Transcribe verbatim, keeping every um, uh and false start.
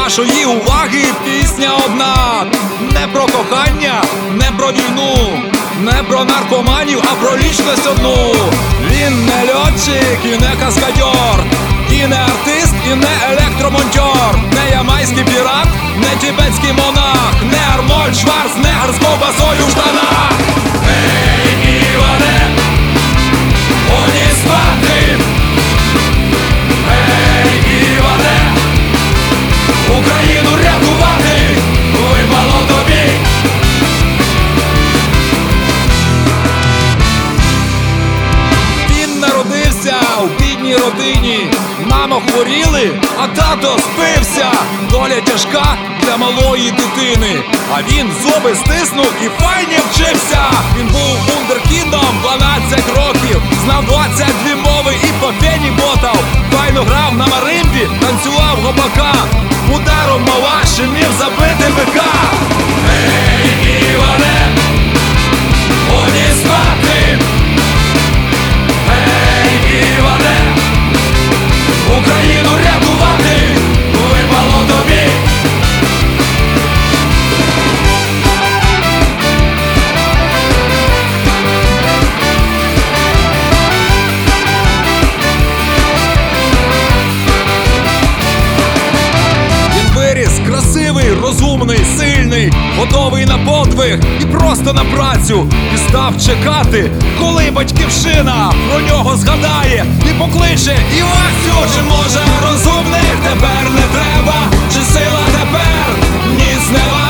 вашої уваги пісня одна. Не про кохання, не про війну, не про наркоманів, а про лічність одну. Він не льотчик і не каскадьор, і не артист, і не електромонтьор, не ямайський пірат, не тібетський монах, не Арнольд Шварценеггер з ковбасою в штанах. Ей, Іване, годі спати! Ей, Іване, Україну рятувати випало тобі. Він народився у бідній родині. Мамо хворіли, а тато спився. Доля тяжка для малої дитини, а він зуби стиснув і файні вчився. Він був вундеркіндом дванадцять років, знав двадцять дві мови і по фені ботав. Файно грав на маримбі, танцював гопака, ударом маваші міг забити бика. Ей, Іване, годі спати! Ей, Іване, Україну рятувати випало тобі. Він виріс красивий, розумний, сильний, готовий на подвиг і просто на працю. І став чекати, коли батьківщина про нього згадає і покличе Івасю. Чи може розумних тепер не треба, чи сила тепер ніц не